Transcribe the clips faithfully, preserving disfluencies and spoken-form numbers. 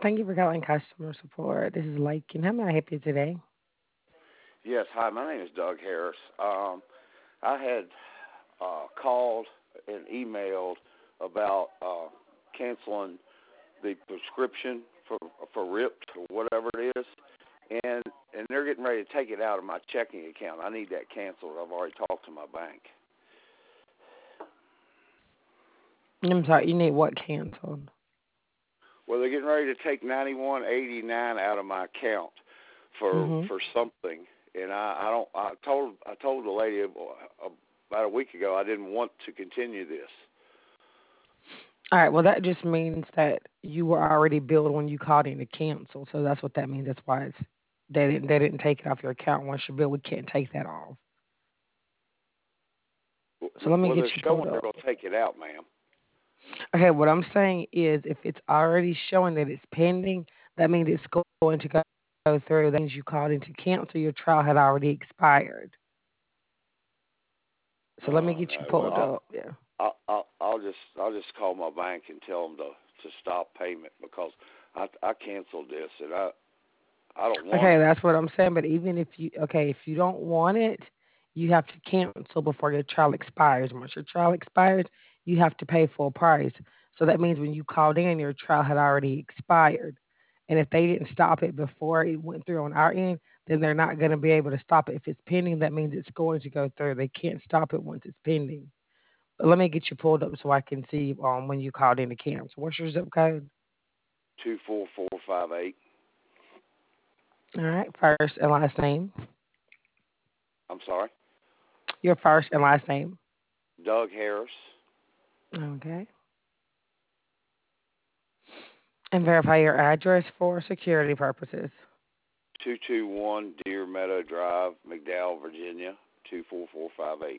Thank you for calling customer support. This is Lakin. How may I help you today? Yes, hi, my name is Doug Harris. Um, I had uh, called and emailed about uh, canceling the prescription for for Ripped or whatever it is, and and they're getting ready to take it out of my checking account. I need that canceled. I've already talked to my bank. I'm sorry, you need what canceled? Well, they're getting ready to take ninety-one eighty-nine out of my account for Mm-hmm. for something, and I, I don't. I told I told the lady about a week ago I didn't want to continue this. All right, well, that just means that you were already billed when you called in to cancel. So that's what that means. That's why it's they didn't they didn't take it off your account once you're billed. We can't take that off. So let me Well, get they're you showing pulled they're up. going to take it out, ma'am. Okay, what I'm saying is if it's already showing that it's pending, that means it's going to go through. That means you called in to cancel. Your trial had already expired. So let me Oh get you no. Well, pulled I'll, up. Yeah. I'll I'll I'll just I'll just call my bank and tell them to to stop payment because I I canceled this and I I don't want Okay, it. that's what I'm saying. But even if you okay, if you don't want it, you have to cancel before your trial expires. Once your trial expires, you have to pay full price. So that means when you called in, your trial had already expired. And if they didn't stop it before it went through on our end, then they're not going to be able to stop it. If it's pending, that means it's going to go through. They can't stop it once it's pending. But let me get you pulled up so I can see um when you called in to cancel. What's your zip code? Two four four five eight. All right, first and last name. I'm sorry, Your first and last name. Doug Harris, Okay. And verify your address for security purposes. two two one Deer Meadow Drive, McDowell, Virginia, two four four five eight.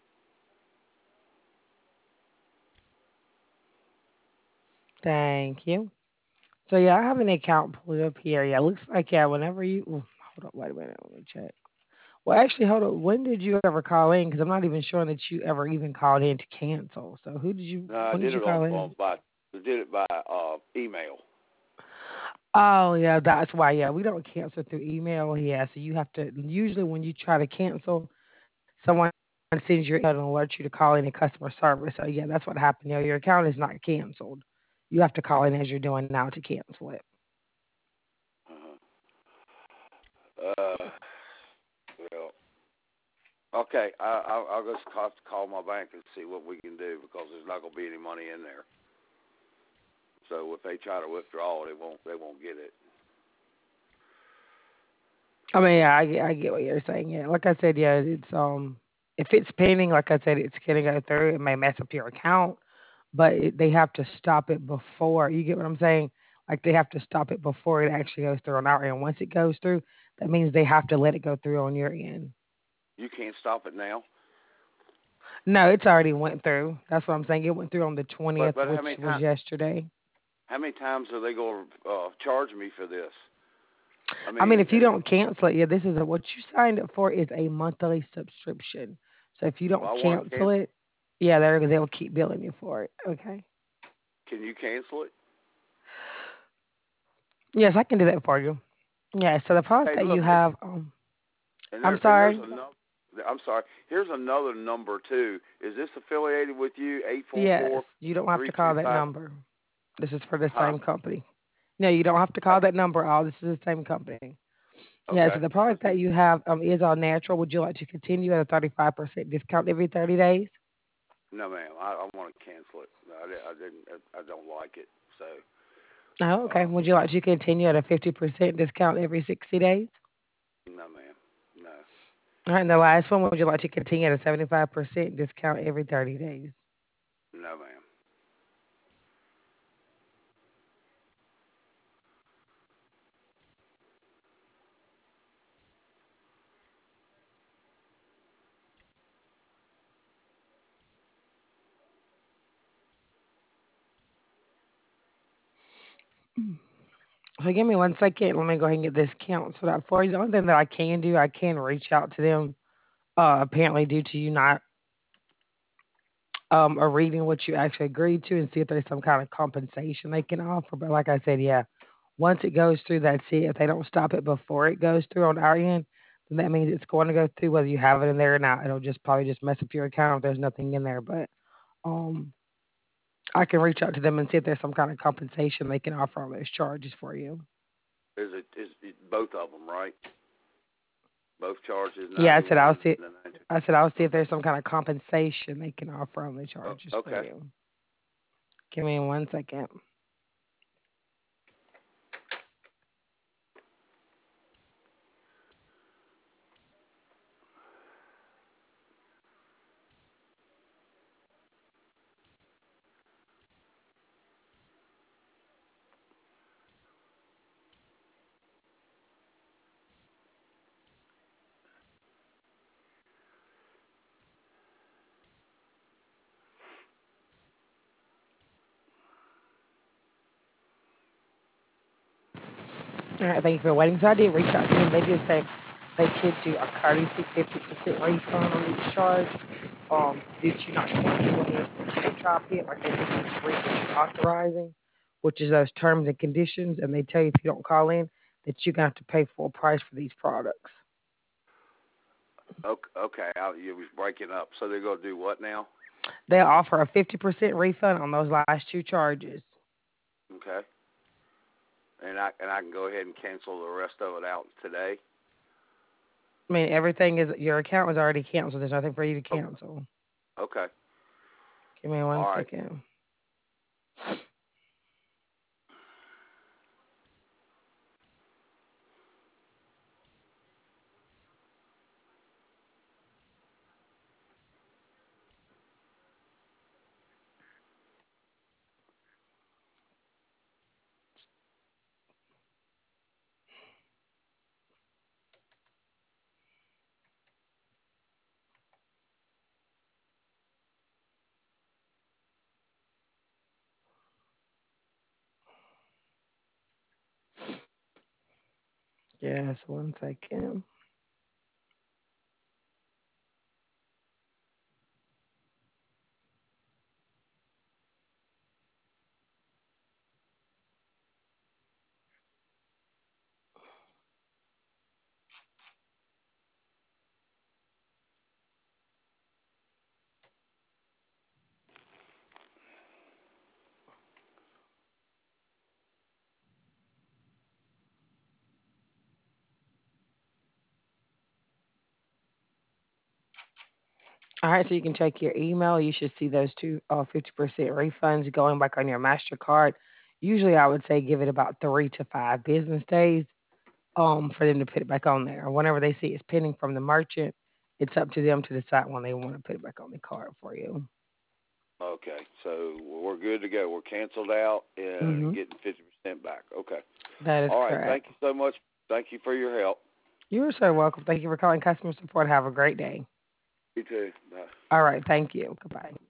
Thank you. So yeah, I have an account pulled up here. Yeah, looks like yeah. Whenever you ooh, hold up, wait a minute, let me check. Well, actually, hold up. When did you ever call in? Because I'm not even sure that you ever even called in to cancel. So who did you? No, I When did did you it on, call in? on by I did it by uh, email. Oh yeah, that's why. Yeah, we don't cancel through email. Yeah, so you have to usually when you try to cancel, someone sends you an email and alerts you to call in a customer service. So yeah, that's what happened. Yeah, your account is not canceled. You have to call in as you're doing now to cancel it. Uh-huh. Uh, well, okay, I, I'll, I'll just have to call my bank and see what we can do because there's not going to be any money in there. So if they try to withdraw, they won't. They won't get it. I mean, yeah, I, get- I get what you're saying. Yeah, like I said, yeah, it's um, if it's pending, like I said, it's gonna go through. It may mess up your account, but it, they have to stop it before. You get what I'm saying? Like they have to stop it before it actually goes through on our end. Once it goes through, that means they have to let it go through on your end. You can't stop it now. No, it's already went through. That's what I'm saying. It went through on the But twentieth, but how which many was times? yesterday. How many times are they going to uh, charge me for this? I I mean, mean, if you uh, don't cancel it, yeah, this is a, what you signed up for is a monthly subscription. So if you don't well, I want to cancel cancel. it, yeah, they're they'll keep billing you for it. Okay. Can you cancel it? Yes, I can do that for you. Yeah. So the product Hey, that you look, it's, have, um, and I'm there and there's sorry. a no. I'm sorry. Here's another number too. Is this affiliated with you? Eight four Yes, four you don't have three to two call that five. number. This is for the Huh? same company. No, you don't have to call that number. All this is the same company. Yeah. Okay. So the Cause product that he, you have um, is all natural. Would you like to continue at a thirty-five percent discount every thirty days? no, ma'am. I, I want to cancel it. I, di- I didn't. I, I don't like it. So, Oh, okay. uh, Would you like to continue at a fifty percent discount every sixty days? no, ma'am. No, All right, and the last one, would you like to continue at a seventy-five percent discount every thirty days? no, ma'am. So give me one second. Let me go ahead and get this canceled out for you. The only thing that I can do, I can reach out to them, uh, apparently due to you not um, or reading what you actually agreed to and see if there's some kind of compensation they can offer. But like I said, yeah, Once it goes through, that's it. If they don't stop it before it goes through on our end, then that means it's going to go through whether you have it in there or not. It'll just probably just mess up your account if there's nothing in there. But um, I can reach out to them and see if there's some kind of compensation they can offer on those charges for you. Is it is it both of them right? Both charges, Yeah, I said I'll ninety-one see. and the ninety. I said I'll see if there's some kind of compensation they can offer on the Oh, charges for okay. you. Give me one second. All right, thank you for waiting. So I did reach out to them. They did say they could do a courtesy fifty percent refund on each charge. Um, did you not cancel any pay trial yet? Like they just need to read what you're authorizing, which is those terms and conditions, and they tell you if you don't call in that you're gonna have to pay full price for these products. Okay, okay. I, you was breaking up. So they're gonna do what now? They offer a fifty percent refund on those last two charges. Okay. And I and I can go ahead and cancel the rest of it out today. I mean, everything is your account was already canceled. There's nothing for you to Oh, cancel. okay. Give me one All right. second. Yes, one second. All right, so you can check your email. You should see those two uh, fifty percent refunds going back on your MasterCard. Usually, I would say give it about three to five business days um, for them to put it back on there. Whenever they see it's pending from the merchant, it's up to them to decide when they want to put it back on the card for you. Okay. So we're good to go. We're canceled out and hmm getting fifty percent back. Okay. That is All right. correct. Thank you so much. Thank you for your help. You're so welcome. Thank you for calling customer support. Have a great day. You too. Bye. All right, thank you. Goodbye.